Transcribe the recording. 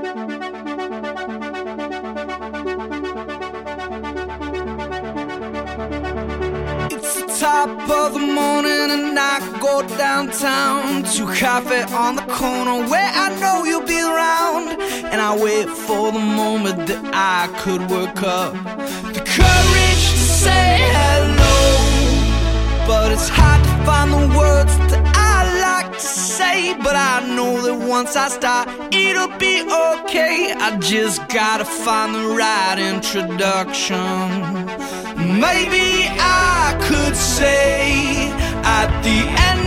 It's the top of the morning and I go downtown to a cafe on the corner where I know you'll be around. And I wait for the moment that I could work up the courage to say hello. But it's hard to find the words that I like to say. But I know that once I start, it'll be okay. I just gotta find the right introduction. Maybe I could say at the end